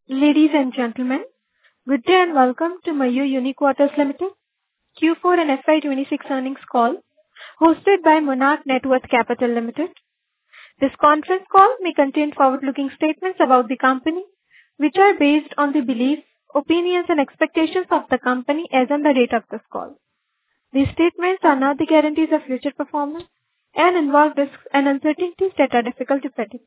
Ladies and gentlemen, good day and welcome to Mayur Uniquarters Limited Q4 and FY26 earnings call hosted by Monarch Networth Capital Limited. This conference call may contain forward-looking statements about the company, which are based on the beliefs, opinions, and expectations of the company as on the date of this call. These statements are not the guarantees of future performance and involve risks and uncertainties that are difficult to predict.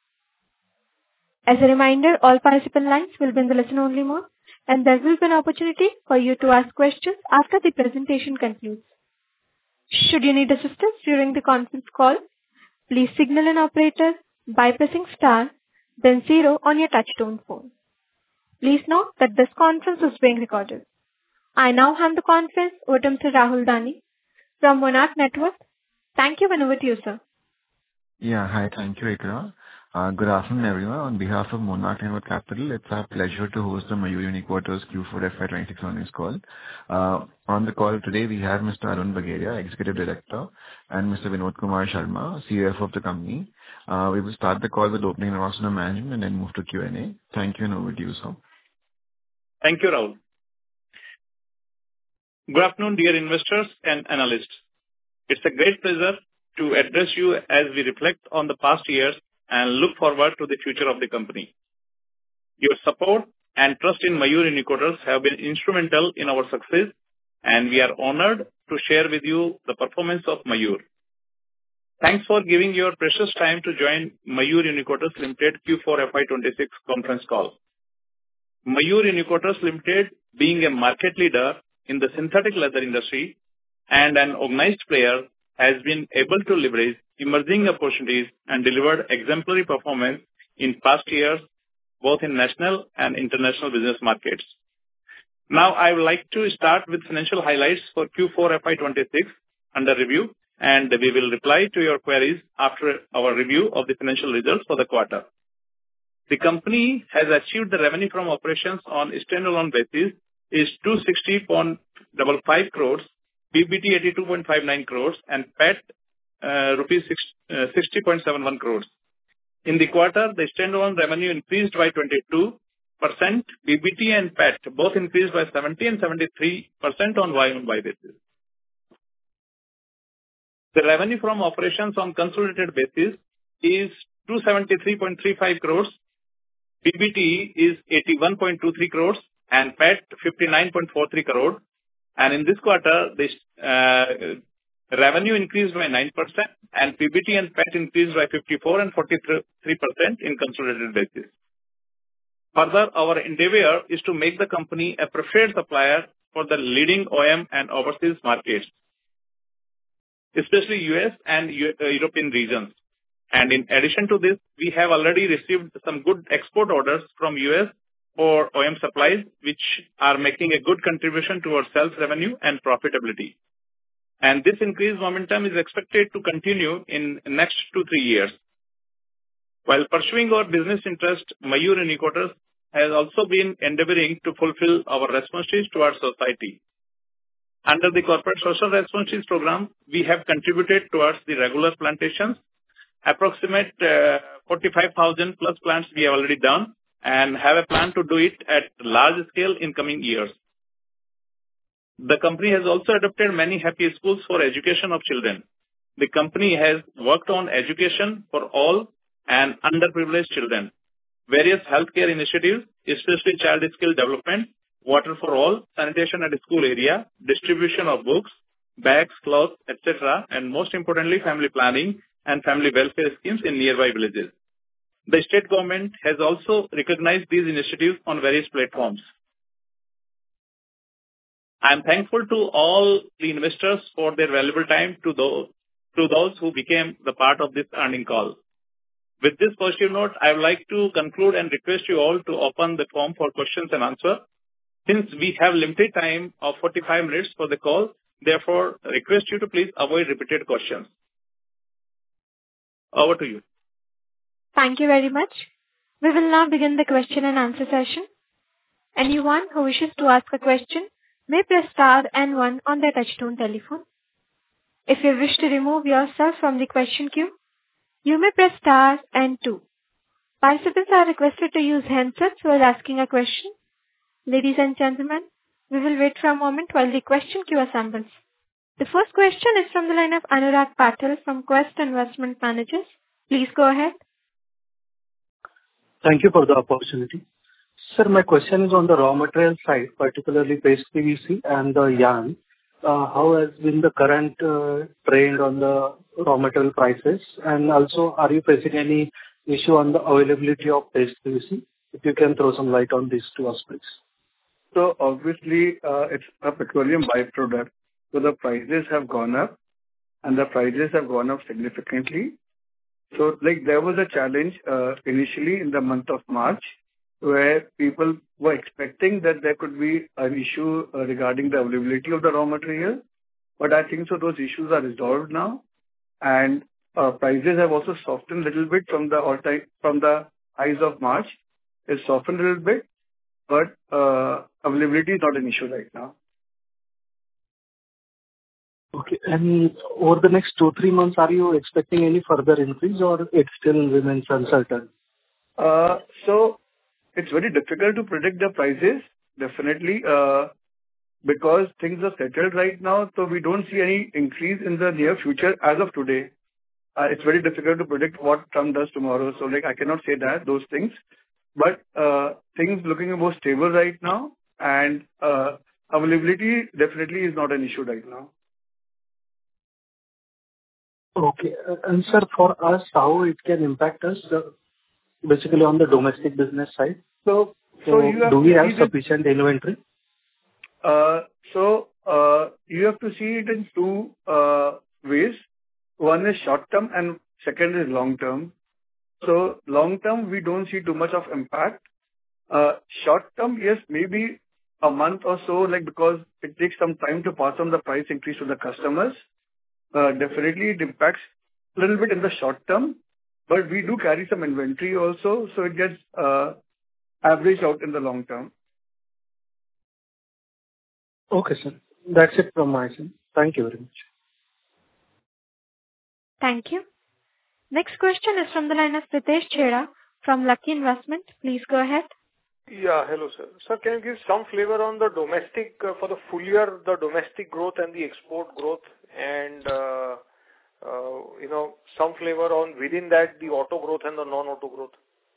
As a reminder, all participant lines will be in the listen-only mode, and there will be an opportunity for you to ask questions after the presentation concludes. Should you need assistance during the conference call, please signal an operator by pressing star, then 0 on your touch-tone phone. Please note that this conference is being recorded. I now hand the conference over to Mr. Rahul Dani from Monarch Networth. Thank you, and over to you, sir. Yeah, hi. Thank you, Ikra. Good afternoon, everyone. On behalf of Monarch Networth Capital, it's our pleasure to host the Mayur Uniquarters Q4 FY26 earnings call. On the call today, we have Mr. Arun Bageria, Executive Director, and Mr. Vinod Kumar Sharma, CFO of the company. We will start the call with opening remarks from the management and then move to Q&A. Thank you, and over to you, sir. Thank you, Rahul. Good afternoon, dear investors and analysts. It's a great pleasure to address you as we reflect on the past years and look forward to the future of the company. Your support and trust in Mayur Uniquarters have been instrumental in our success, and we are honored to share with you the performance of Mayur. Thanks for giving your precious time to join Mayur Uniquarters Limited Q4 FY26 conference call. Mayur Uniquarters Limited, being a market leader in the synthetic leather industry and an organized player, has been able to leverage emerging opportunities and delivered exemplary performance in past years, both in national and international business markets. Now, I would like to start with financial highlights for Q4 FY26 under review, and we will reply to your queries after our review of the financial results for the quarter. The company has achieved the revenue from operations on a standalone basis is 260.55 crores, PBT 82.59 crores, and PAT rupees 60.71 crores. In the quarter, the standalone revenue increased by 22%, PBT and PAT both increased by 70 and 73% on Y-on-Y basis. The revenue from operations on consolidated basis is 273.35 crores, PBT is 81.23 crores, and PAT 59.43 crores. And in this quarter, this revenue increased by 9%, and PBT and PAT increased by 54 and 43% in consolidated basis. Further, our endeavor is to make the company a preferred supplier for the leading OEM and overseas markets, especially US and European regions. And in addition to this, we have already received some good export orders from US for OEM supplies, which are making a good contribution towards sales revenue and profitability. And this increased momentum is expected to continue in the next 2-3 years. While pursuing our business interest, Mayur Uniquarters has also been endeavoring to fulfill our responsibilities to our society. Under the Corporate Social Responsibilities Program, we have contributed towards the regular plantations. Approximate 45,000 plus plants we have already done, and have a plan to do it at large scale in coming years. The company has also adopted many happy schools for education of children. The company has worked on education for all and underprivileged children, various healthcare initiatives, especially child skill development, water for all, sanitation at the school area, distribution of books, bags, clothes, etc., and most importantly, family planning and family welfare schemes in nearby villages. The state government has also recognized these initiatives on various platforms. I am thankful to all the investors for their valuable time, to those who became the part of this earnings call. With this positive note, I would like to conclude and request you all to open the forum for questions and answers. Since we have limited time of 45 minutes for the call, therefore, request you to please avoid repeated questions. Over to you. Thank you very much. We will now begin the question and answer session. Anyone who wishes to ask a question may press star and 1 on their touchtone telephone. If you wish to remove yourself from the question queue, you may press star and 2. Participants are requested to use handsets while asking a question. Ladies and gentlemen, we will wait for a moment while the question queue assembles. The first question is from the line of Anurag Patil from Quest Investment Managers. Please go ahead. Thank you for the opportunity. Sir, my question is on the raw material side, particularly paste PVC and the yarn. How has been the current trend on the raw material prices? And also, are you facing any issue on the availability of paste PVC? If you can throw some light on these two aspects. So obviously, it's a petroleum byproduct, so the prices have gone up, and the prices have gone up significantly. So, like, there was a challenge initially in the month of March, where people were expecting that there could be an issue regarding the availability of the raw material. But I think so those issues are resolved now, and prices have also softened a little bit from the highs of March. It's softened a little bit, but availability is not an issue right now. Okay. And over the next 2-3 months, are you expecting any further increase, or it still remains uncertain? So it's very difficult to predict the prices, definitely, because things are settled right now, so we don't see any increase in the near future as of today. It's very difficult to predict what Trump does tomorrow, so, like, I cannot say those things. But things looking more stable right now, and availability definitely is not an issue right now. Okay. And sir, for us, how it can impact us, basically on the domestic business side? So you have do we to have see sufficient inventory? You have to see it in two ways. One is short term and second is long term. So long term, we don't see too much of impact. Short term, yes, maybe a month or so, like, because it takes some time to pass on the price increase to the customers. Definitely it impacts a little bit in the short term, but we do carry some inventory also, so it gets averaged out in the long term. Okay, sir. That's it from my side. Thank you very much. Thank you. Next question is from the line of Pritesh Chheda from Lucky Investment. Please go ahead. Yeah, hello, sir. Sir, can you give some flavor on the domestic, for the full year, the domestic growth and the export growth, and, some flavor on within that, the auto growth and the non-auto growth?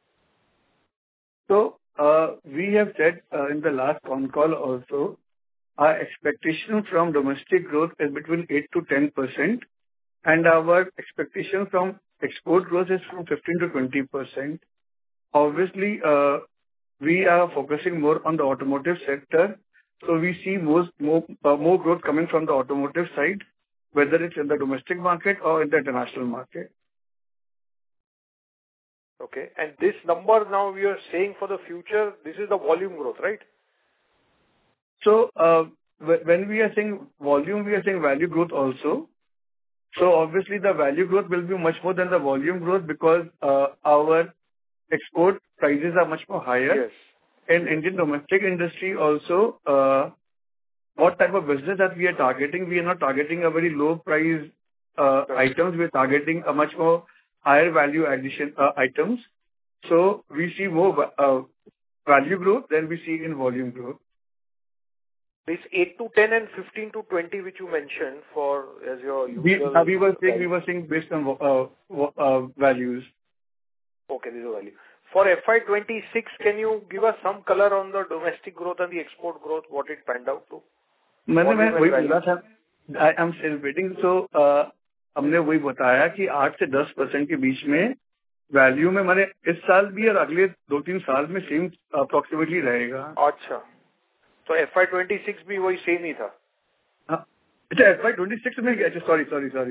So, we have said in the last con call also, our expectation from domestic growth is between 8 to 10%, and our expectation from export growth is from 15 to 20%. Obviously, we are focusing more on the automotive sector, so we see more growth coming from the automotive side, whether it's in the domestic market or in the international market. Okay. And this number now we are saying for the future, this is the volume growth, right? So, when we are saying volume, we are saying value growth also. So obviously the value growth will be much more than the volume growth because our export prices are much more higher. Yes. In Indian domestic industry also, what type of business that we are targeting? We are not targeting a very low price items. We are targeting a much more higher value addition items. So we see more value growth than we see in volume growth. This 8 to 10 and 15 to 20, which you mentioned for as your usual. We were saying based on values. Okay, this is value. For FY26, can you give us some color on the domestic growth and the export growth, what it panned out to? I am still waiting. So, हमने वही बताया कि 8 से 10% के बीच में value में मैंने इस साल भी और अगले 2-3 साल में सेम अप्रोक्सीमेटली रहेगा. अच्छा, तो FY26 भी वही सेम ही था. अच्छा, FY26 में क्या? Sorry.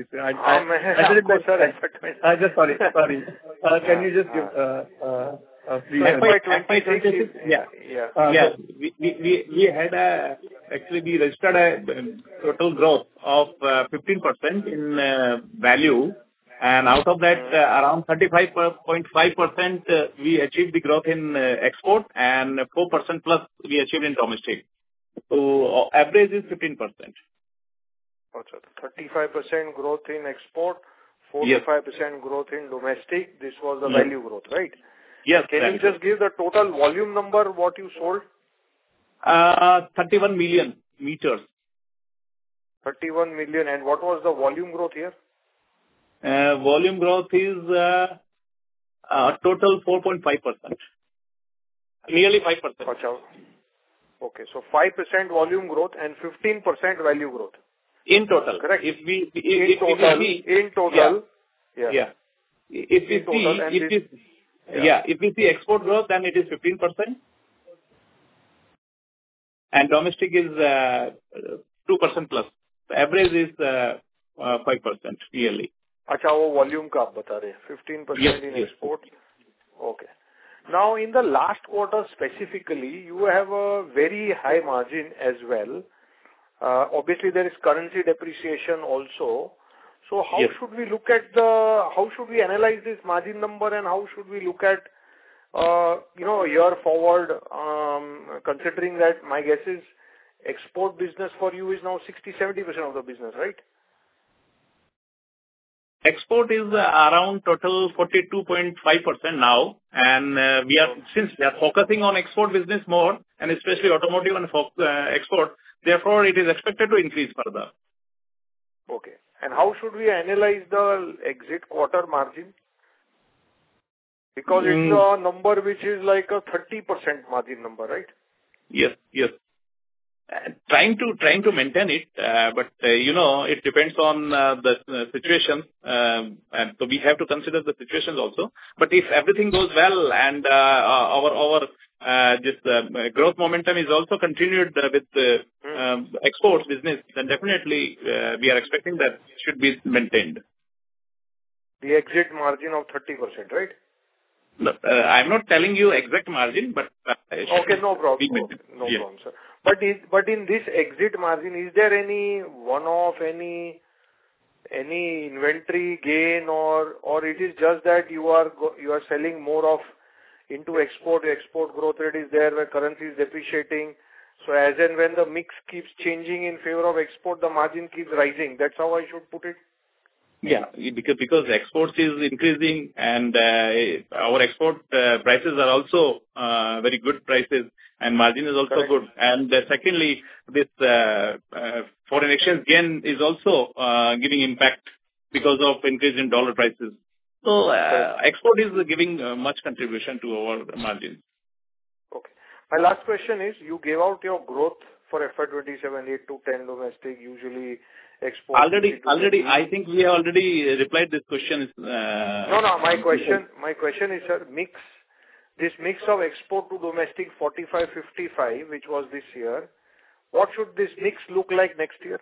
I just sorry. Can you just give please? FY26, yeah. We had actually we registered a total growth of 15% in value, and out of that around 35.5% we achieved the growth in export, and 4% plus we achieved in domestic. So average is 15%. अच्छा, 35% growth in export, 4 to 5% growth in domestic. This was the value growth, right? Yes. Can you just give the total volume number, what you sold? 31 million meters. 31 million. And what was the volume growth here? Volume growth is total 4.5%. Nearly 5%. Achha. Okay. So 5% volume growth and 15% value growth. In total. Correct. In total. Yeah. If we see export growth, then it is 15%. And domestic is 2% plus. The average is 5% yearly. Achha, wo volume ka aap bata rahe. 15% in export. Okay. Now, in the last quarter specifically, you have a very high margin as well. Obviously, there is currency depreciation also. So, how should we look at how should we analyze this margin number, and how should we look at, a year forward, considering that my guess is export business for you is now 60-70% of the business, right? Export is around total 42.5% now, and since we are focusing on export business more, and especially automotive and export, therefore it is expected to increase further. Okay. And how should we analyze the exit quarter margin? Because it's a number which is like a 30% margin number, right? Yes. Trying to maintain it, but it depends on the situation, and so we have to consider the situations also. But if everything goes well and our growth momentum is also continued with the exports business, then definitely we are expecting that should be maintained. The exit margin of 30%, right? No, I'm not telling you exact margin, but okay, no problem. No problem, sir. But in this exit margin, is there any one-off, any inventory gain, or it is just that you are selling more of into export growth rate is there where currency is depreciating. So as and when the mix keeps changing in favor of export, the margin keeps rising. That's how I should put it. Yeah, because exports is increasing and our export prices are also very good prices and margin is also good. And secondly, this foreign exchange gain is also giving impact because of increase in dollar prices. So export is giving much contribution to our margins. Okay. My last question is, you gave out your growth for FY27, 8 to 10 domestic, usually export. Already, I think we have already replied this question. No. My question is, sir, this mix of export to domestic 45-55, which was this year. What should this mix look like next year?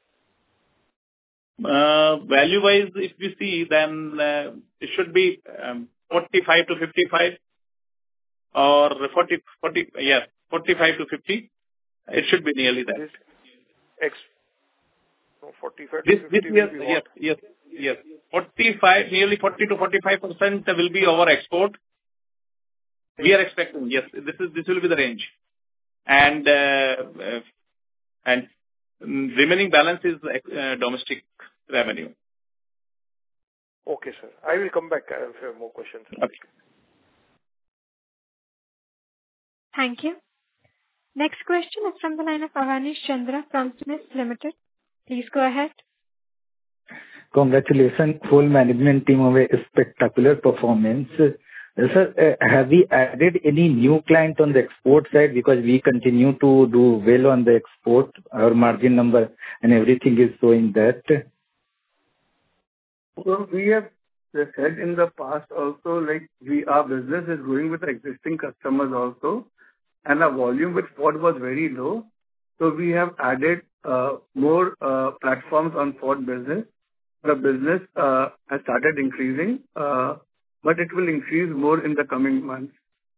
Value-wise, if we see, then it should be 45 to 55 or 45 to 50. It should be nearly that. 45 to 50 will be what? Yes. 45, nearly 40 to 45% will be our export. We are expecting, yes, this will be the range. And remaining balance is domestic revenue. Okay, sir. I will come back. I have more questions. Okay. Thank you. Next question is from the line of Avanish Chandra from Smith Limited. Please go ahead. Congratulations, whole management team, of a spectacular performance. Sir, have we added any new client on the export side? Because we continue to do well on the export. Our margin number and everything is showing that. So we have said in the past also, like our business is growing with existing customers also, and our volume with Ford was very low. So we have added more platforms on Ford business. The business has started increasing, but it will increase more in the coming months.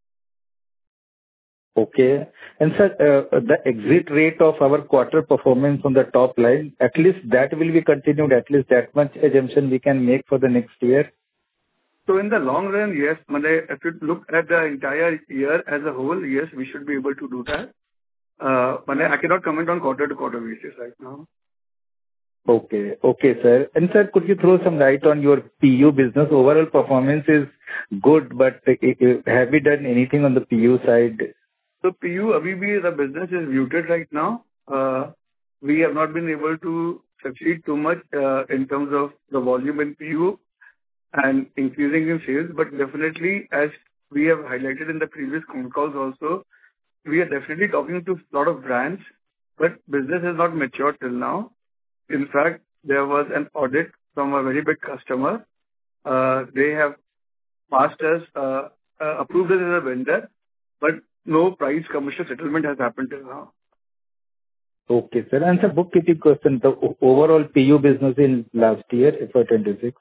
Okay. And sir, the exit rate of our quarter performance on the top line, at least that will be continued, at least that much assumption we can make for the next year? So in the long run, yes. If you look at the entire year as a whole, yes, we should be able to do that. I cannot comment on quarter to quarter basis right now. Okay. Okay, sir. And sir, could you throw some light on your PU business? Overall performance is good, but have you done anything on the PU side? So PU, abhi bhi the business is muted right now. We have not been able to succeed too much in terms of the volume in PU and increasing in sales. But definitely, as we have highlighted in the previous con calls also, we are definitely talking to a lot of brands, but business has not matured till now. In fact, there was an audit from a very big customer. They have passed us, approved us as a vendor, but no price commercial settlement has happened till now. Okay, sir. And sir, bookkeeping question, the overall PU business in last year, FY 26?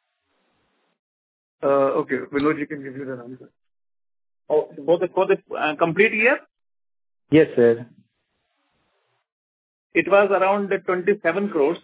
Okay, Vinod can give you the answer. Oh, for the complete year? Yes, sir. It was around 27 crores,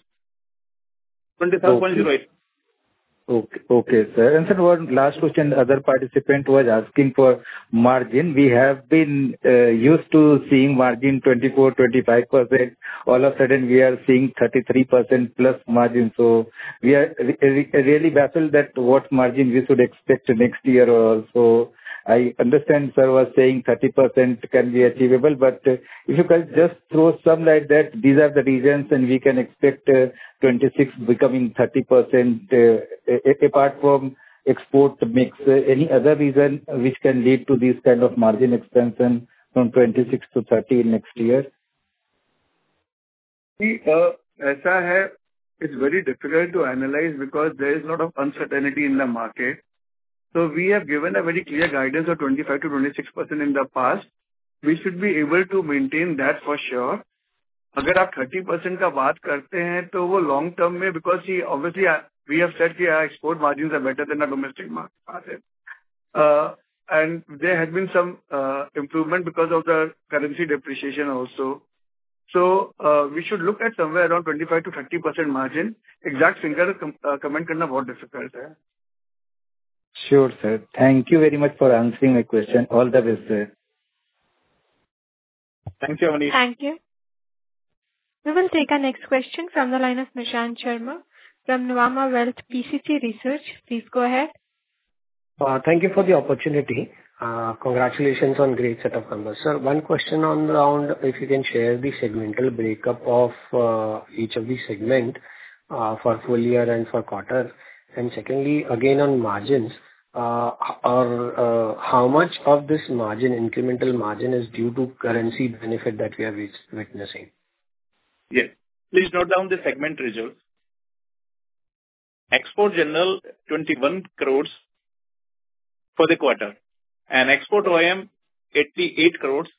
27.08. Okay. Okay, sir. And sir, one last question. The other participant was asking for margin. We have been used to seeing margin 24-25%. All of a sudden, we are seeing 33% plus margin. So we are really baffled that what margin we should expect next year also. I understand sir was saying 30% can be achievable, but if you can just throw some light that these are the reasons and we can expect 26 becoming 30%, apart from export mix, any other reason which can lead to this kind of margin expansion from 26 to 30 next year? See, ऐसा है, it's very difficult to analyze because there is a lot of uncertainty in the market. So we have given a very clear guidance of 25 to 26% in the past. We should be able to maintain that for sure. अगर आप 30% का बात करते हैं तो वो long term में, because obviously we have said कि our export margins are better than our domestic margin. And there has been some improvement because of the currency depreciation also. So we should look at somewhere around 25 to 30% margin. Exact figure comment करना बहुत difficult है. Sure, sir. Thank you very much for answering my question. All the best, sir. Thank you, Manish. Thank you. We will take our next question from the line of Nishant Sharma from Nuvama Wealth PCC Research. Please go ahead. Thank you for the opportunity. Congratulations on great set of numbers. Sir, one question on around if you can share the segmental breakup of each of the segment for full year and for quarter. And secondly, again on margins, how much of this margin, incremental margin, is due to currency benefit that we are witnessing? Yes. Please note down the segment results. Export general 21 crores for the quarter, and export OEM 88 crores.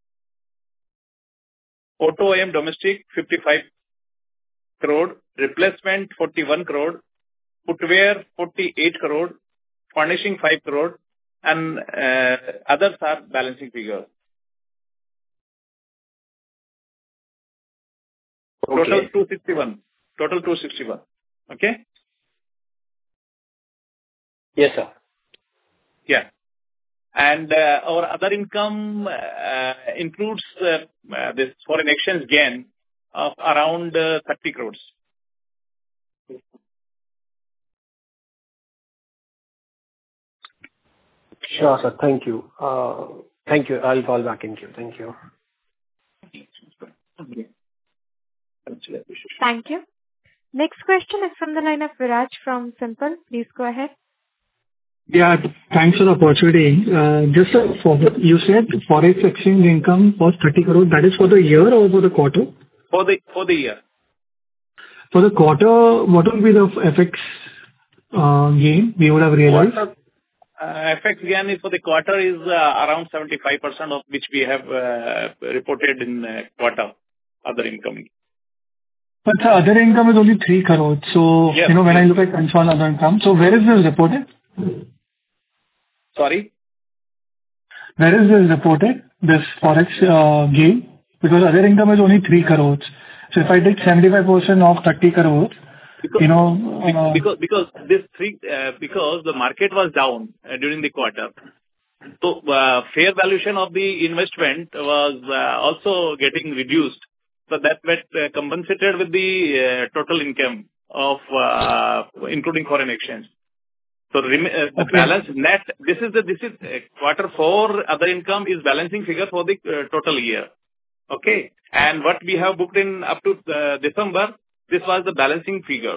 Auto OEM domestic 55 crore, replacement 41 crore, footwear 48 crore, furnishing 5 crore, and others are balancing figures. Okay. Total 261. Total 261. Okay? Yes, sir. Yeah. And our other income includes this foreign exchange gain of around 30 crores. Sure, sir. Thank you. Thank you. I'll call back in queue. Thank you. Thank you. Next question is from the line of Viraj from Simple. Please go ahead. Yeah, thanks for the opportunity. Just you said forex exchange income was 30 crore. That is for the year or for the quarter? For the year. For the quarter, what will be the FX gain we would have realized? FX gain is for the quarter is around 75% of which we have reported in quarter other income. But the other income is only 3 crore. So, yes, when I look at consolidated other income, so where is this reported? Sorry? Where is this reported, this forex gain? Because other income is only 3 crore. So if I take 75% of 30 crore, because the market was down during the quarter. So fair valuation of the investment was also getting reduced So that compensated with the total income of including foreign exchange. So the balance net, this is quarter four other income is balancing figure for the total year. Okay. And what we have booked in up to December, this was the balancing figures.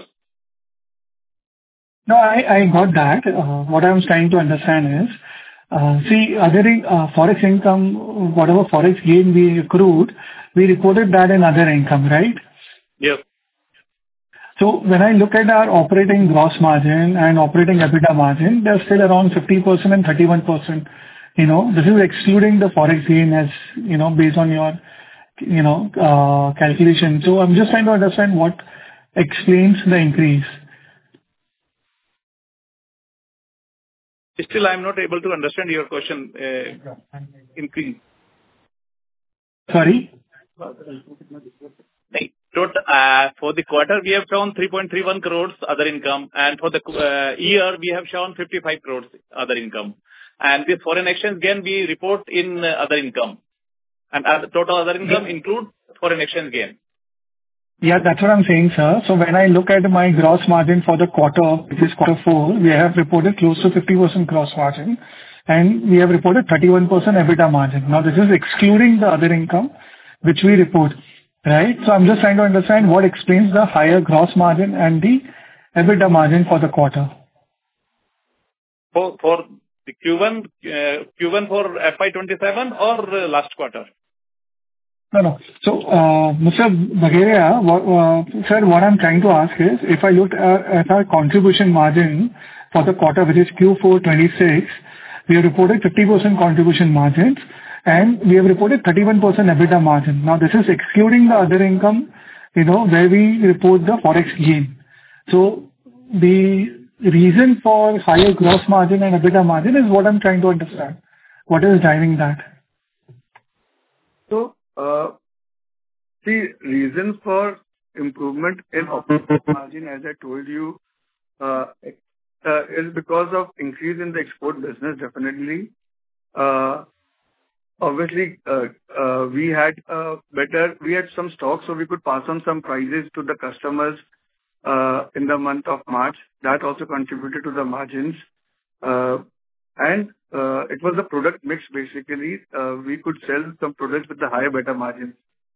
No, I got that. What I was trying to understand is, see, forex income, whatever forex gain we accrued, we reported that in other income, right? Yes. So when I look at our operating gross margin and operating EBITDA margin, they're still around 50% and 31%. This is excluding the forex gain as, based on your, calculation. So I'm just trying to understand what explains the increase. Still, I'm not able to understand your question. Increase. Sorry? For the quarter, we have shown 3.31 crores other income, and for the year, we have shown 55 crores other income. And the foreign exchange gain we report in other income. And the total other income includes foreign exchange gain. Yeah, that's what I'm saying, sir. So when I look at my gross margin for the quarter, which is quarter four, we have reported close to 50% gross margin, and we have reported 31% EBITDA margin. Now, this is excluding the other income, which we report, right? So I'm just trying to understand what explains the higher gross margin and the EBITDA margin for the quarter. For the Q1 for FY27 or last quarter? No. So, Mr. Bagheria, sir, what I'm trying to ask is, if I look at our contribution margin for the quarter, which is Q4 26, we have reported 50% contribution margins, and we have reported 31% EBITDA margin. Now, this is excluding the other income, where we report the forex gain. So, the reason for higher gross margin and EBITDA margin is what I'm trying to understand. What is driving that? So, the reason for improvement in operating margin, as I told you, is because of increase in the export business, definitely. Obviously, we had some stock, so we could pass on some prices to the customers in the month of March. That also contributed to the margins. And it was a product mix, basically. We could sell some products with the higher, better margins.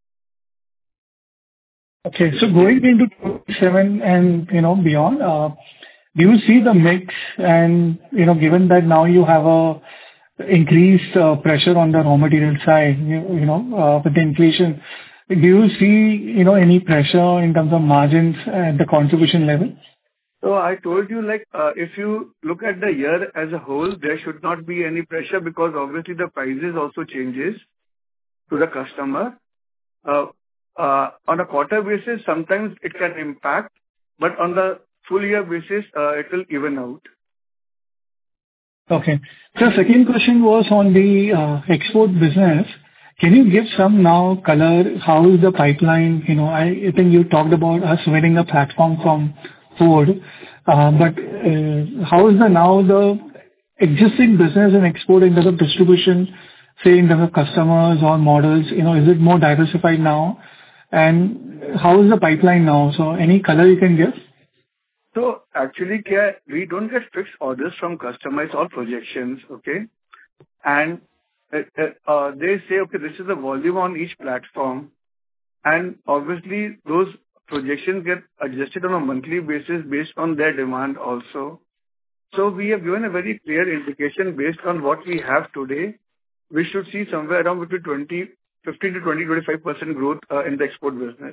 Okay. So going into 27 and, beyond, do you see the mix and, given that now you have a increased pressure on the raw material side, with the inflation, do you see, any pressure in terms of margins at the contribution level? So I told you, if you look at the year as a whole, there should not be any pressure because obviously the prices also changes to the customer. On a quarter basis, sometimes it can impact, but on the full year basis, it will even out. Okay. So second question was on the export business. Can you give some now color? How is the pipeline? I think you talked about us winning a platform from Ford. But how is the existing business and export in terms of distribution, say in terms of customers or models? Is it more diversified now? And how is the pipeline now? So any color you can give? So actually, we don't get fixed orders from customers or projections, okay? And they say, okay, this is the volume on each platform. And obviously, those projections get adjusted on a monthly basis based on their demand also. So we have given a very clear indication based on what we have today. We should see somewhere around between 15 to 25% growth in the export business.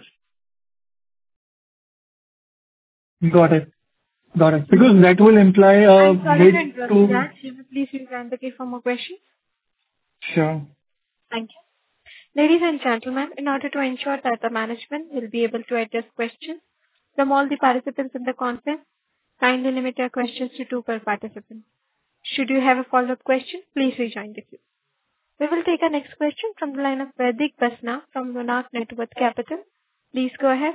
Got it. Because that will imply I'm sorry to interrupt you, Raj. Please rejoin the queue for more questions. Sure. Thank you. Ladies and gentlemen, in order to ensure that the management will be able to address questions from all the participants in the conference, kindly limit your questions to 2 per participant. Should you have a follow-up question, please rejoin the queue. We will take our next question from the line of Vaidik Basna from Monarch Networth Capital. Please go ahead.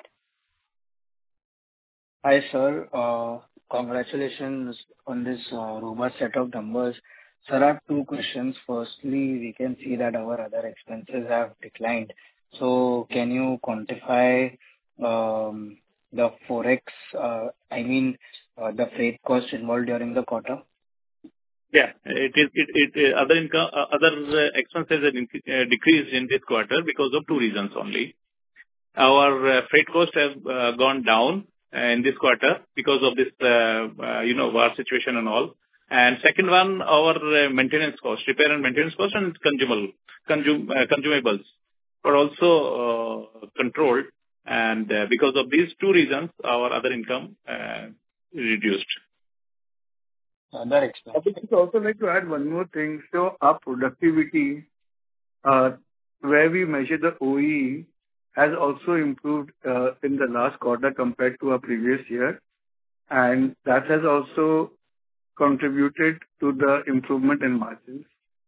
Hi, sir. Congratulations on this robust set of numbers. Sir, I have 2 questions. Firstly, we can see that our other expenses have declined. So can you quantify the Forex, the freight cost involved during the quarter? Yeah. Other income, other expenses have decreased in this quarter because of two reasons only. Our freight costs have gone down in this quarter because of this, war situation and all. And second one, our maintenance cost, repair and maintenance cost and consumables are also controlled. And because of these two reasons, our other income reduced. Other expenses. I would also like to add one more thing. So our productivity, where we measure the OEE, has also improved in the last quarter compared to our previous year, and that has also contributed to the improvement in margins.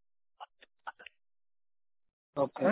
Okay.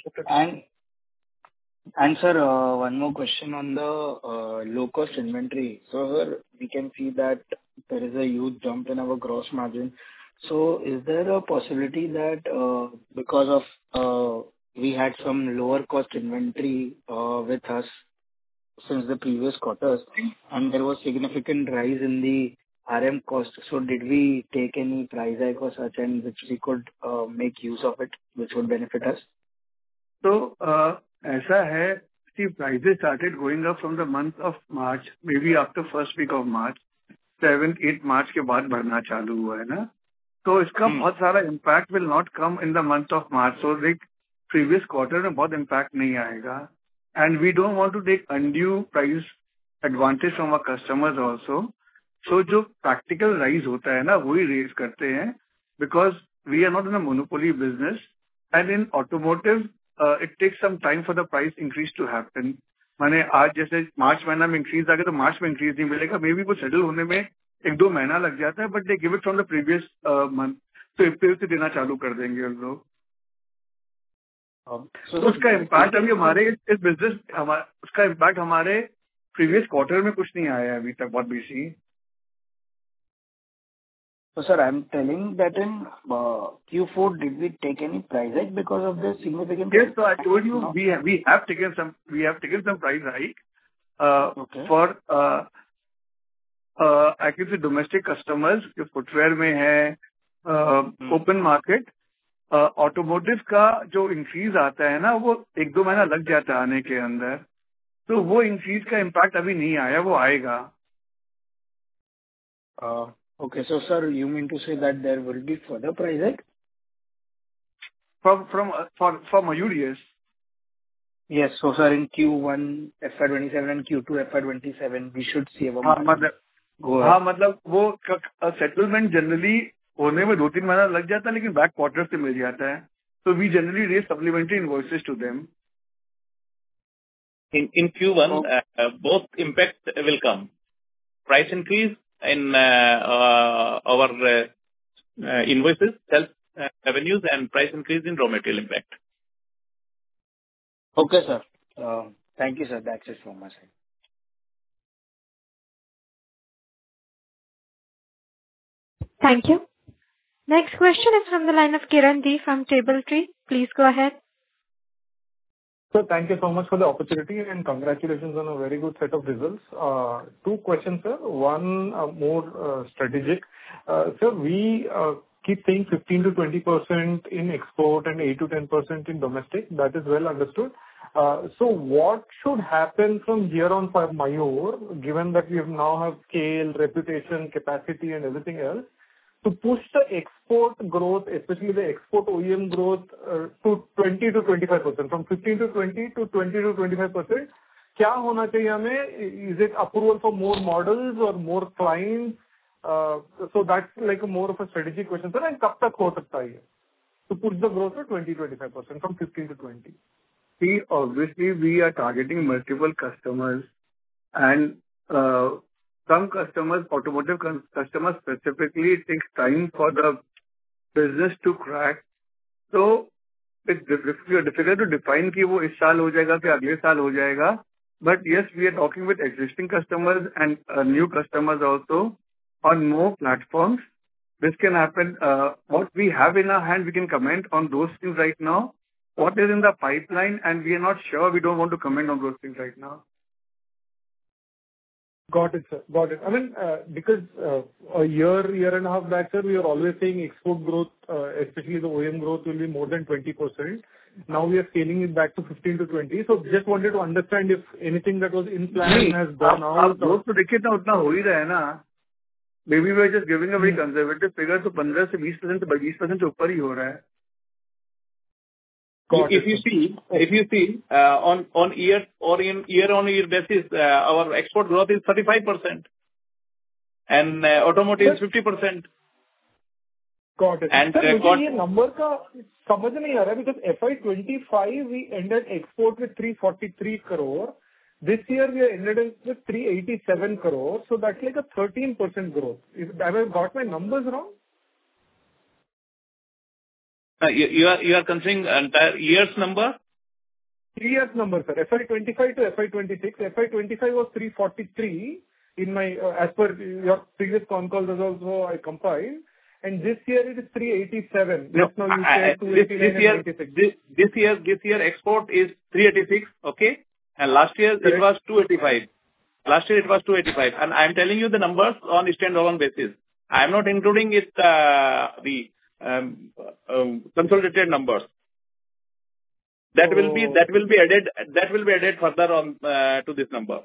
And sir, one more question on the low-cost inventory. So sir, we can see that there is a huge jump in our gross margin. So is there a possibility that because of we had some lower cost inventory with us since the previous quarters, and there was significant rise in the RM cost. So did we take any price hike or such, and which we could make use of it, which would benefit us? So, ऐसा है कि prices started going up from the month of March, maybe after first week of March, 7-8 March के बाद बढ़ना चालू हुआ है ना, तो इसका बहुत सारा impact will not come in the month of March. So like previous quarter में बहुत impact नहीं आएगा, and we don't want to take undue price advantage from our customers also. So जो practical rise होता है ना, वही raise करते हैं, because we are not in a monopoly business, and in automotive it takes some time for the price increase to happen. माने आज जैसे मार्च महीना में increase आ गया तो मार्च में increase नहीं मिलेगा, maybe वो settle होने में 1-2 महीना लग जाता है, but they give it from the previous month, तो अप्रैल से देना चालू कर देंगे उन लोग. तो उसका impact अभी हमारे इस business उसका impact हमारे previous quarter में कुछ नहीं आया अभी तक, what we see. So sir, I'm telling that in Q4, did we take any price hike because of the significant? Yes, so I told you we have taken some price hike for I can say domestic customers जो footwear में है, open market, automotive का जो increase आता है ना, वो 1-2 महीना लग जाता है आने के अंदर, तो वो increase का impact अभी नहीं आया, वो आएगा. Okay, so sir, you mean to say that there will be further price hike? For Mayur, yes. Yes, so sir, in Q1 FY27 and Q2 FY27, we should see our margin go up. हाँ, मतलब वो settlement generally होने में 2-3 महीना लग जाता है, लेकिन back quarter से मिल जाता है. So we generally raise supplementary invoices to them. In Q1, both impact will come. Price increase in our invoices, sales revenues, and price increase in raw material impact. Okay, sir. Thank you, sir. That's it from my side. Thank you. Next question is from the line of Kiran D from Table Tree. Please go ahead. Sir, thank you so much for the opportunity and congratulations on a very good set of results. 2 questions, sir. One more strategic. Sir, we keep saying 15-20% in export and 8-10% in domestic. That is well understood. So what should happen from here on for Mayur, given that we now have scale, reputation, capacity, and everything else, to push the export growth, especially the export OEM growth, to 20-25%, from 15-20 to 20-25%? क्या होना चाहिए हमें? Is it approval for more models or more clients? So that's like a more of a strategic question, sir. And कब तक हो सकता है to push the growth to 20-25% from 15-20? See, obviously we are targeting multiple customers, and some customers, automotive customers specifically, it takes time for the business to crack. So it's difficult to define कि वो इस साल हो जाएगा कि अगले साल हो जाएगा. But yes, we are talking with existing customers and new customers also on more platforms. This can happen. What we have in our hand, we can comment on those things right now. what is in the pipeline, and we are not sure. We don't want to comment on those things right now. Got it, sir. Got it. I mean, because a year and a half back, sir, we were always saying export growth, especially the OEM growth, will be more than 20%. Now we are scaling it back to 15 to 20. So just wanted to understand if anything that was in plan has gone out. growth तो देखिए ना उतना हो ही रहा है ना. Maybe we are just giving a very conservative figure, तो 15 से 20% से 20% से ऊपर ही हो रहा है. If you see on year-on-year basis, our export growth is 35%, and automotive is 50%. Got it. And sir, मुझे ये number का समझ नहीं आ रहा है, because FY25 we ended export with 343 crore. This year we are ended with 387 crore. So that's like a 13% growth. Have I got my numbers wrong? You are considering entire year's number? 3 years number, sir. FY25 to FY26. FY25 was 343 in my, as per your previous con call results, also I compiled. And this year it is 387. No, just now you said 289 and 96. This year export is 386, okay? And last year it was 285. Last year it was 285. And I am telling you the numbers on standalone basis. I am not including it, the consolidated numbers. That will be added further on to this number.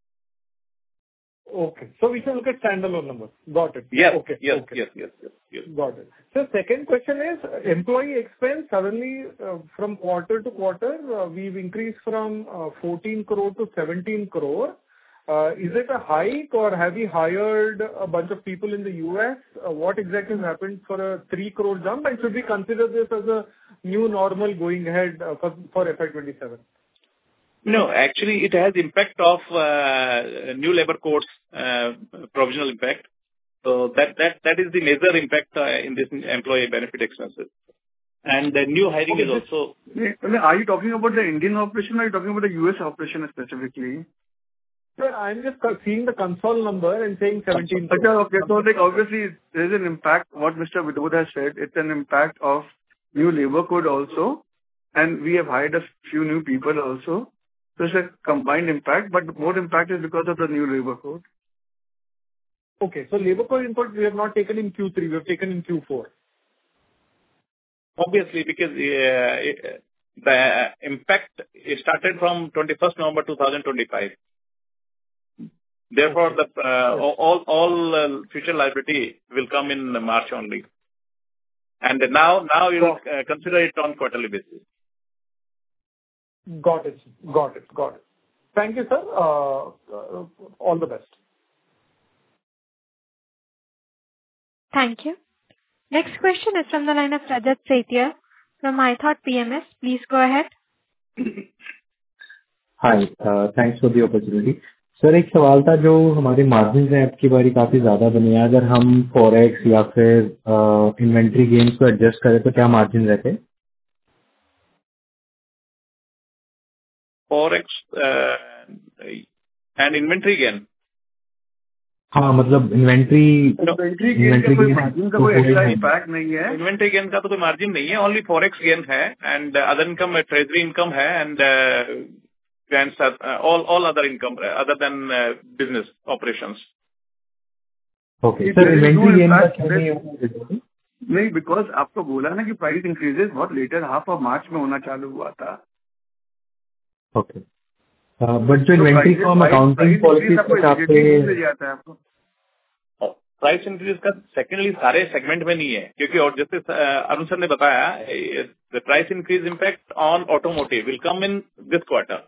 Okay. So we should look at standalone numbers. Got it. Yes. Okay. Yes. Okay. Yes. Got it. So second question is, employee expense suddenly from quarter to quarter, we've increased from 14 crore to 17 crore. Is it a hike, or have we hired a bunch of people in the US? What exactly has happened for a 3 crore jump? And should we consider this as a new normal going ahead for FY27? No, actually it has impact of new labor codes, provisional impact. So that is the major impact in this employee benefit expenses. And the new hiring is also. Are you talking about the Indian operation, or are you talking about the US operation specifically? Sir, I'm just seeing the console number and saying 17. Okay. So like obviously there is an impact. What Mr. Vidod has said, it's an impact of new labor code also, and we have hired a few new people also. So it's a combined impact, but more impact is because of the new labor code. Okay. So labor code input we have not taken in Q3, we have taken in Q4. Obviously, because the impact started from 21st November 2025. Therefore, all future liability will come in March only. And now you will consider it on quarterly basis. Got it. Thank you, sir. All the best. Thank you. Next question is from the line of Rajat Sethia from iThought PMS. Please go ahead. Hi. Thanks for the opportunity. Sir एक सवाल था, जो हमारे margin हैं आपकी बारी काफी ज्यादा बनी है, अगर हम फॉरेक्स या फिर इन्वेंट्री गेन्स को एडजस्ट करें तो क्या मार्जिन रहते हैं? Forex and inventory gain? हाँ, मतलब इन्वेंट्री गेन का कोई मार्जिन का कोई एक्स्ट्रा इम्पैक्ट नहीं है. इन्वेंट्री गेन का तो कोई मार्जिन नहीं है, ओनली फॉरेक्स गेन है, and other income, treasury income है, and all other income other than business operations. Okay. Sir, inventory gain का क्या नहीं होगा? नहीं, because आपको बोला ना कि प्राइस इंक्रीजेस बहुत लेटर हाफ ऑफ मार्च में होना चालू हुआ था. Okay. But जो इन्वेंट्री को हम अकाउंटिंग पॉलिसी के हिसाब से जाता है आपको. प्राइस इंक्रीज का सेकेंडली सारे सेगमेंट में नहीं है, क्योंकि और जैसे अरुण सर ने बताया, the price increase impact on automotive will come in this quarter.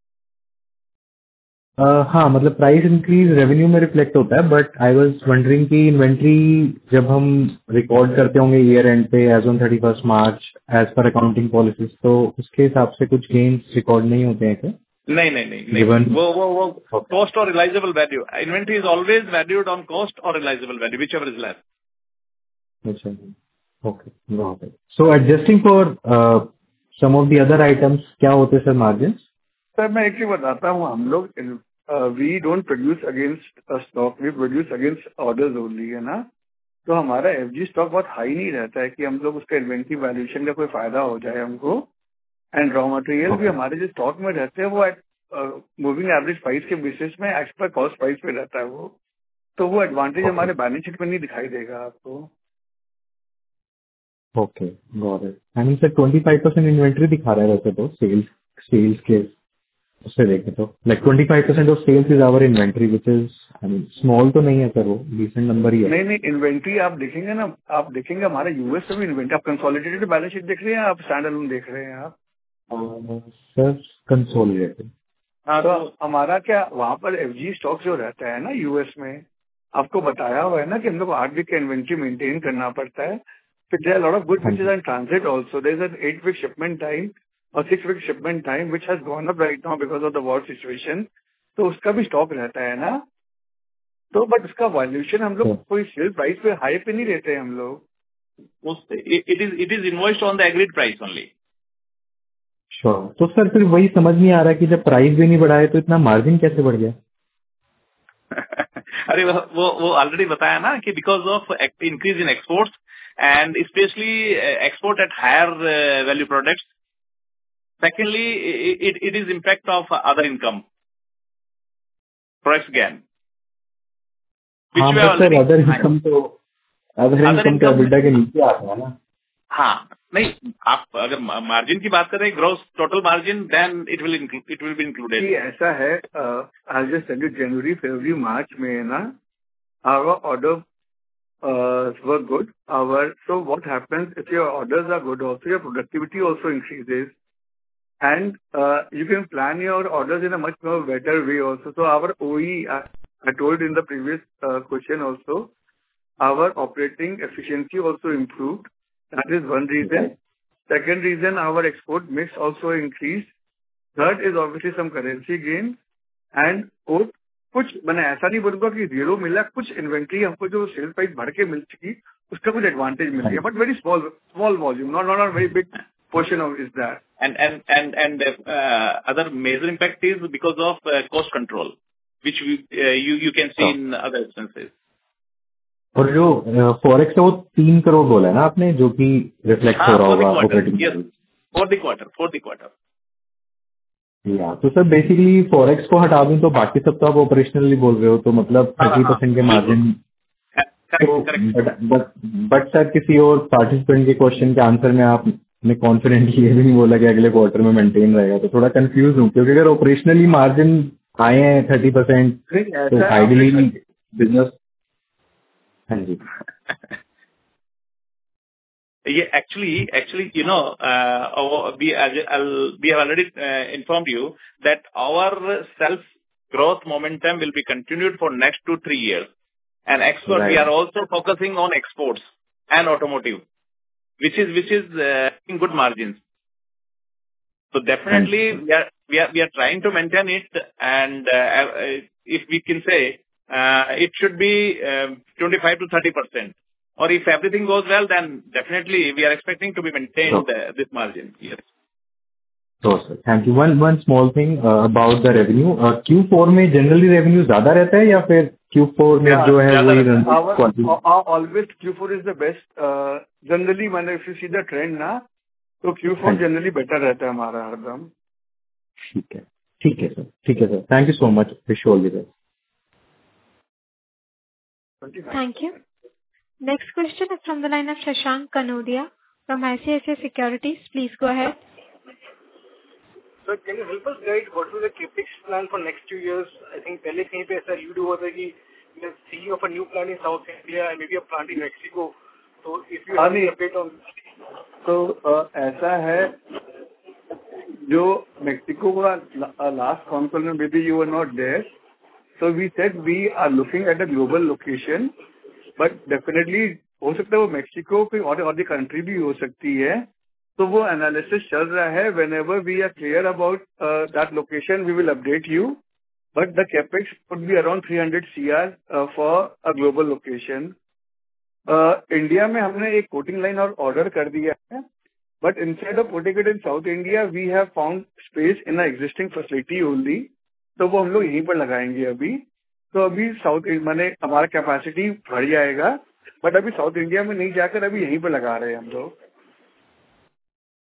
हाँ, मतलब प्राइस इंक्रीज रेवेन्यू में रिफ्लेक्ट होता है, बट आई वाज वंडरिंग कि इन्वेंट्री जब हम रिकॉर्ड करते होंगे ईयर एंड पे as on 31 March as per accounting policies, तो उसके हिसाब से कुछ गेन्स रिकॉर्ड नहीं होते हैं क्या? नहीं. वो कॉस्ट और realisable value. Inventory is always valued on cost और realisable value, whichever is less. अच्छा, okay. So adjusting for some of the other items क्या होते हैं सर मार्जिन? सर मैं एक चीज बताता हूँ, हम लोग we don't produce against stock, we produce against orders only, है ना. तो हमारा एफजी स्टॉक बहुत हाई नहीं रहता है कि हम लोग उसका इन्वेंट्री वैल्यूएशन का कोई फायदा हो जाए हमको. एंड रॉ मटेरियल भी हमारे जो स्टॉक में रहते हैं वो मूविंग एवरेज प्राइस के बेसिस में एज पर कॉस्ट प्राइस पे रहता है वो, तो वो एडवांटेज हमारे बैलेंस शीट में नहीं दिखाई देगा आपको। Okay, got it. I mean sir 25% inventory दिखा रहा है वैसे तो सेल्स के उससे देखें तो like 25% of sales is our inventory which is I mean small तो नहीं है सर, वो डिसेंट नंबर ही है। नहीं इन्वेंट्री आप देखेंगे ना, आप देखेंगे हमारे यूएस में भी इन्वेंट्री, आप कंसोलिडेटेड बैलेंस शीट देख रहे हैं, आप स्टैंड अलोन देख रहे हैं आप? Sir consolidated. हाँ, तो हमारा क्या वहाँ पर एफजी स्टॉक जो रहता है ना यूएस में, आपको बताया हुआ है ना कि हम लोग 8 वीक का इन्वेंट्री मेंटेन करना पड़ता है। फिर there lot of good which is in transit also, there is an 8 week shipment time और 6 week shipment time which has gone up right now because of the war situation, तो उसका भी stock रहता है ना। तो बट उसका valuation हम लोग कोई सेल प्राइस पे हाई पे नहीं देते हम लोग, it is invoiced on the agreed price only. Sure. तो सर फिर वही समझ नहीं आ रहा कि जब प्राइस भी नहीं बढ़ा है तो इतना मार्जिन कैसे बढ़ गया? अरे वो ऑलरेडी बताया ना कि because of increase in exports and specially export at higher value products. Secondly it is impact of other income forex gain. हाँ बट सर अदर इनकम तो EBITDA के नीचे आता है ना। हाँ नहीं, आप अगर मार्जिन की बात करें gross total margin then it will be included. ऐसा है आई जस्ट टेल यू जनवरी फरवरी मार्च में ना our order were good. So what happens if your orders are good also, your productivity also increases, and you can plan your orders in a much more better way also. So our OE, I told in the previous question also, our operating efficiency also improved. That is one reason. Second reason, our export mix also increased. Third is obviously some currency gain. And fourth, कुछ मैंने ऐसा नहीं बोलूंगा कि zero मिला, कुछ inventory हमको जो सेल प्राइस बढ़ के मिल चुकी उसका कुछ एडवांटेज मिल गया, but very small volume, not very big portion of is that. And other major impact is because of cost control, which you can see in other expenses. और जो फॉरेक्स है वो 3 करोड़ बोला है ना आपने, जो कि रिफ्लेक्ट हो रहा होगा ऑपरेटिंग फॉर द क्वार्टर। या तो सर बेसिकली फॉरेक्स को हटा दूं तो बाकी सब तो आप ऑपरेशनली बोल रहे हो, तो मतलब 30% के मार्जिन। बट सर किसी और पार्टिसिपेंट के क्वेश्चन के आंसर में आपने कॉन्फिडेंटली ये भी नहीं बोला कि अगले क्वार्टर में मेंटेन रहेगा, तो थोड़ा कंफ्यूज हूँ, क्योंकि अगर ऑपरेशनली मार्जिन आए हैं 30% तो आइडियली बिजनेस। हाँ जी। Yeah, actually, you know, we have already informed you that our self-growth momentum will be continued for next 2-3 years. And we are also focusing on exports and automotive, which is in good margins. So definitely we are trying to maintain it, and if we can say it should be 25 to 30%. Or if everything goes well, then definitely we are expecting to be maintained this margin. Yes. So sir, thank you. One small thing about the revenue. Q4 में generally revenue ज़्यादा रहता है या फिर Q4 में जो है वही? Always Q4 is the best. Generally, when if you see the trend ना, तो Q4 generally better रहता है हमारा हरदम। ठीक है sir. Thank you so much. Wish you all the best. Thank you. Next question is from the line of Shashank Kanodia from ICICI Securities. Please go ahead. Sir, can you help us guide what is the capex plan for next 2 years? I think पहले कहीं पे ऐसा lead हुआ था कि we are thinking of a new plant in South India and maybe a plant in Mexico. So if you have any update on that. तो ऐसा है, जो मेक्सिको का लास्ट कॉन्फ्रेंस में maybe you were not there. So we said we are looking at a global location, but definitely हो सकता है वो मेक्सिको कोई और कंट्री भी हो सकती है, तो वो एनालिसिस चल रहा है। whenever we are clear about that location, we will update you. But the capex would be around 300 CR for a global location. India में हमने एक कोटिंग लाइन और ऑर्डर कर दिया है, but instead of putting it in South India, we have found space in an existing facility only. तो वो हम लोग यहीं पर लगाएंगे अभी। तो अभी साउथ माने हमारा कैपेसिटी बढ़ जाएगा, बट अभी साउथ इंडिया में नहीं जाकर अभी यहीं पर लगा रहे हैं हम लोग।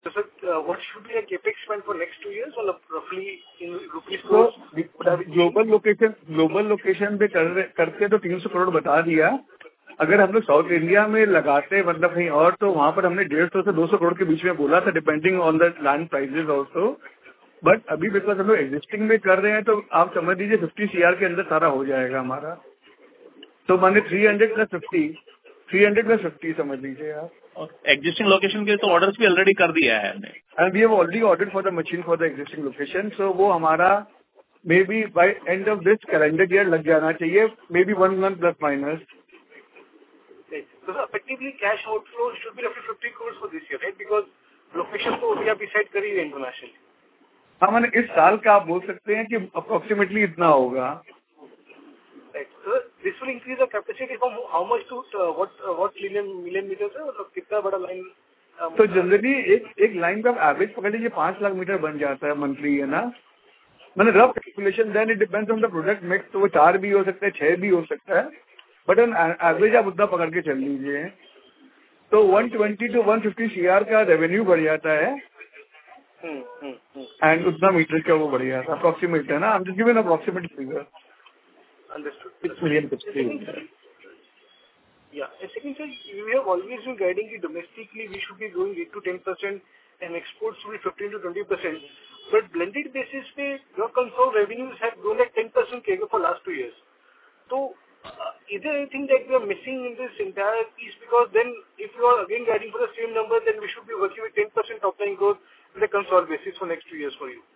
So, sir, what should be a CapEx spend for next 2 years or roughly in rupees crores? Global location पे करते तो 300 करोड़ बता दिया. अगर हम लोग साउथ इंडिया में लगाते मतलब कहीं और तो वहां पर हमने 150 से 200 करोड़ के बीच में बोला था, depending on the land prices also. But अभी बिकॉज हम लोग एग्जिस्टिंग में कर रहे हैं तो आप समझ लीजिए 50 CR के अंदर सारा हो जाएगा हमारा. तो माने 300 + 50 समझ लीजिए आप. एग्जिस्टिंग लोकेशन के तो ऑर्डर्स भी ऑलरेडी कर दिया है हमने. And we have already ordered for the machine for the existing location. So वो हमारा maybe by end of this calendar year लग जाना चाहिए, maybe 1 month plus minus. So effectively cash outflow should be roughly 50 crores for this year, right? Because location तो अभी आप decide कर ही रहे इंटरनेशनली. हाँ, मैंने इस साल का आप बोल सकते हैं कि अप्रोक्सीमेटली इतना होगा. Right. So this will increase the capacity from how much to what million meters है, मतलब कितना बड़ा लाइन. तो जनरली एक लाइन का एवरेज पकड़ लीजिए 5 लाख मीटर बन जाता है मंथली, है ना. मैंने rough calculation, then it depends on the product mix. तो वो 4 भी हो सकता है, 6 भी हो सकता है, बट ऑन एवरेज आप उतना पकड़ के चल लीजिए. तो 120 to 150 CR का रेवेन्यू बढ़ जाता है एंड उतना मीटर का वो बढ़ जाता है. अप्रोक्सीमेट है ना, I am just giving approximate figure. Understood. 6 million. Yeah. And second, sir, you have always been guiding that domestically we should be growing 8 to 10% and exports will be 15 to 20%. But blended basis पे your consolidated revenues have grown at 10% CAGR for last 2 years. So is there anything that we are missing in this entire piece? Because then if you are again guiding for the same number, then we should be working with 10% top line growth on the consolidated basis for next 2 years for you.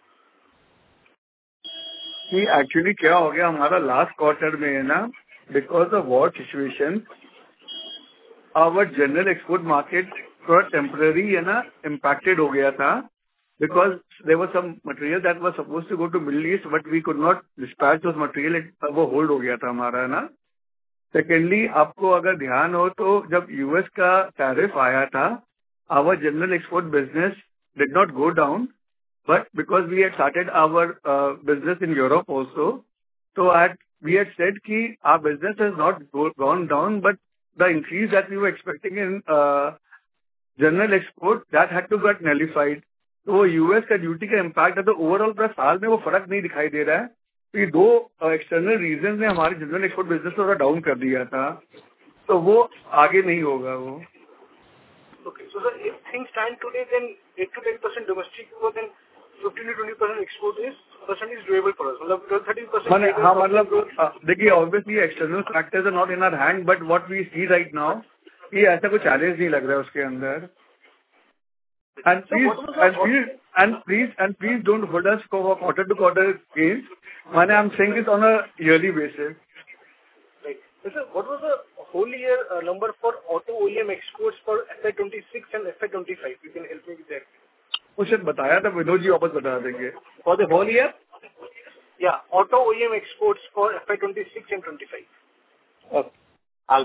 Actually क्या हो गया हमारा last quarter में है ना, because of war situation our general export market थोड़ा temporary है ना इम्पैक्टेड हो गया था, because there was some material that was supposed to go to Middle East but we could not dispatch those material. वो होल्ड हो गया था हमारा, है ना. सेकेंडली आपको अगर ध्यान हो तो जब यूएस का टैरिफ आया था, our general export business did not go down. But because we had started our business in Europe also, so we had said कि our business has not gone down, but the increase that we were expecting in general export that had to get nullified. तो US का duty का impact है, तो overall पूरा साल में वो फर्क नहीं दिखाई दे रहा है. तो ये 2 एक्सटर्नल रीजन ने हमारे जनरल एक्सपोर्ट बिजनेस थोड़ा डाउन कर दिया था, तो वो आगे नहीं होगा वो. Okay, so sir, if things stand today, then 8 to 10% domestic growth, then 15 to 20% export is doable for us. मतलब 12-13%. हाँ, मतलब देखिए obviously external factors are not in our hand, but what we see right now ये ऐसा कोई challenge नहीं लग रहा है उसके अंदर. And please don't hold us for quarter to quarter gains. माने I'm saying this on a yearly basis. Right. So sir, what was the whole year number for auto OEM exports for FY26 and FY25? You can help me with that. वो शायद बताया था, विनोद जी वापस बता देंगे. For the whole year? Yeah, auto OEM exports for FY26 and 25. Okay.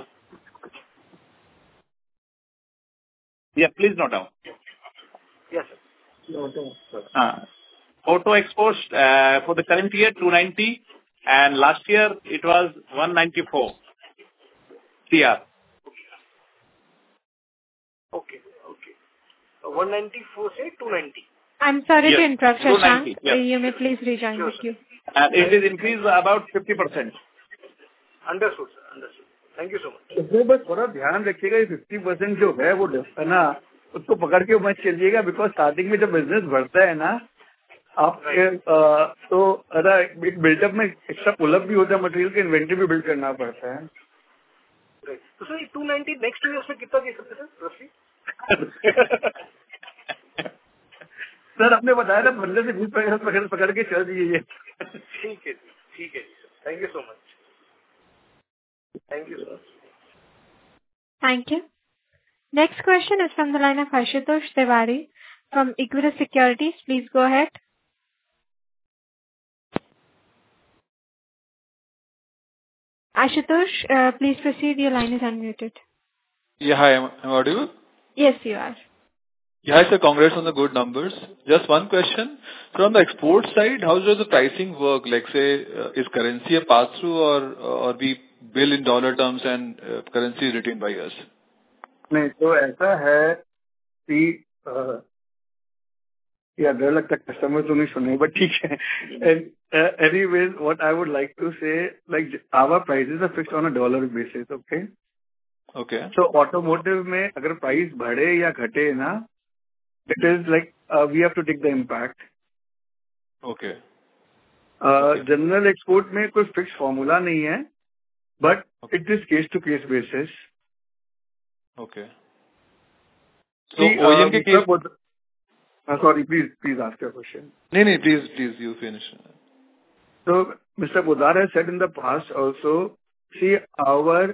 Yeah, please note down. Yes, sir. Auto exports for the current year 290 and last year it was 194 CR. Okay. 194 say 290. I'm sorry to interrupt, Shashank. Yes. You may please rejoin the queue. And it is increased about 50%. Understood, sir. Understood. Thank you so much. तो बस थोड़ा ध्यान रखिएगा, ये 50% जो है वो है ना, उसको पकड़ के मत चलिएगा, बिकॉज स्टार्टिंग में जब बिजनेस बढ़ता है ना आप तो एक बिल्डअप में एक्स्ट्रा पुलअप भी होता है, मटेरियल की इन्वेंटरी भी बिल्ड करना पड़ता है. तो सर 290 नेक्स्ट ईयर में कितना दे सकते हैं रफी? सर आपने बताया था 15 से 20% पकड़ के चल दीजिए. ठीक है जी. Thank you so much. Thank you sir. Thank you. Next question is from the line of Ashutosh Tiwari from Equirus Securities. Please go ahead. Ashutosh, please proceed. Your line is unmuted. Yeah, hi. Am I audible? Yes, you are. Yeah, sir. Congrats on the good numbers. Just one question. So on the export side, how does the pricing work? Like say, is currency a pass-through or we bill in dollar terms and currency is retained by us? नहीं, तो ऐसा है कि Yeah, डर लगता है customer तो नहीं सुने, but ठीक है. And anyways, what I would like to say, like our prices are fixed on a dollar basis, okay? Okay. So automotive में अगर price बढ़े या घटे ना, it is like we have to take the impact. Okay. General export में कोई fixed formula नहीं है, but it is case to case basis. Okay. So OEM के case. Sorry, please ask your question. No, please, you finish. So Mr. Poddar has said in the past also, see our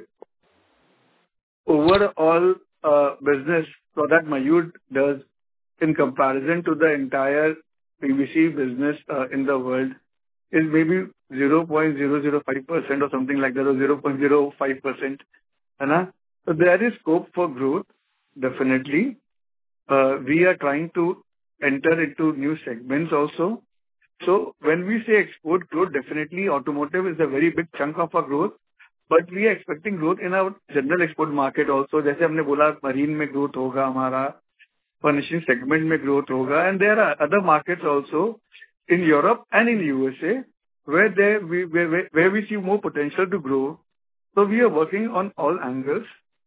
overall business that Mayur does in comparison to the entire PVC business in the world is maybe 0.005% or something like that, or 0.05%. So there is scope for growth, definitely. We are trying to enter into new segments also. So when we say export growth, definitely automotive is a very big chunk of our growth, but we are expecting growth in our general export market also. जैसे हमने बोला marine में growth होगा हमारा, furnishing segment में growth होगा, and there are other markets also in Europe and in USA where we see more potential to grow. So we are working on all angles.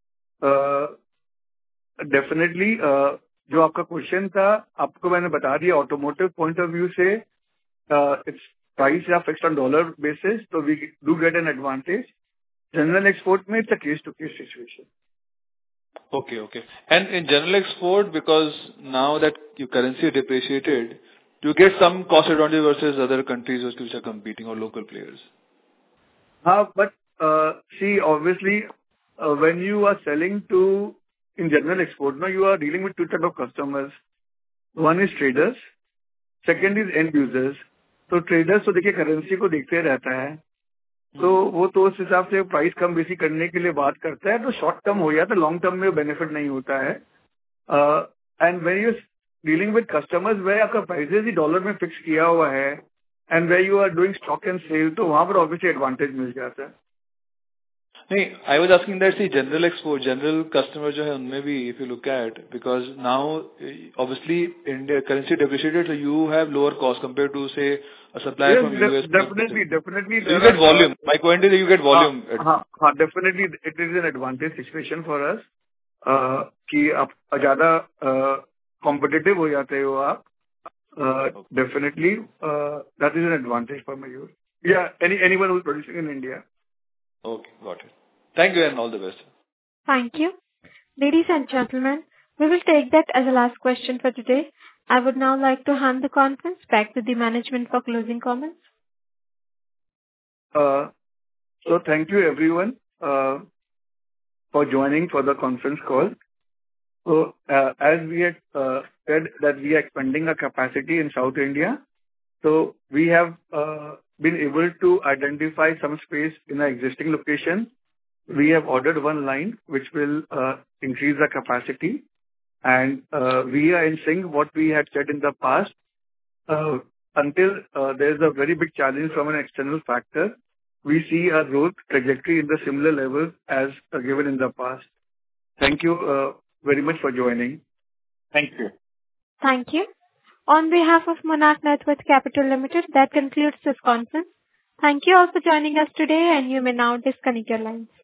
Definitely, जो आपका question था आपको मैंने बता दिया, ऑटोमोटिव पॉइंट ऑफ व्यू से it's price या fixed on dollar basis, तो we do get an advantage. General export में it's a case to case situation. Okay. And in general export, because now that your currency depreciated, you get some cost advantage versus other countries which are competing or local players. But see, obviously, when you are selling to in general export, now you are dealing with two types of customers. One is traders, second is end users. तो traders तो देखिए currency को देखते रहता है, तो वो तो उस हिसाब से प्राइस कम बेसी करने के लिए बात करता है, तो शॉर्ट टर्म हो या तो लॉन्ग टर्म में बेनिफिट नहीं होता है. And when you dealing with customers वे आपका प्राइसेस ही डॉलर में फिक्स किया हुआ है एंड वे you are doing stock and sale, तो वहां पर ऑब्वियसली एडवांटेज मिल जाता है. नहीं, I was asking that see general export, general customer जो है उनमें भी if you look at, because now obviously India currency depreciated, so you have lower cost compared to say a supplier from US. Definitely. So you get volume. My point is that you get volume. Definitely it is an advantage situation for us कि आप ज्यादा competitive हो जाते हो आप. Definitely that is an advantage for Mayur. Yeah, anyone who is producing in India. Okay, got it. Thank you and all the best. Thank you. Ladies and gentlemen, we will take that as the last question for today. I would now like to hand the conference back to the management for closing comments. So thank you everyone for joining for the conference call. So as we had said that we are expanding our capacity in South India, so we have been able to identify some space in our existing location. We have ordered one line which will increase the capacity, and we are in sync what we had said in the past. Until there is a very big challenge from an external factor, we see a growth trajectory in the similar levels as given in the past. Thank you very much for joining. Thank you. Thank you. On behalf of Monarch Networth Capital Limited, that concludes this conference. Thank you all for joining us today, and you may now disconnect your lines.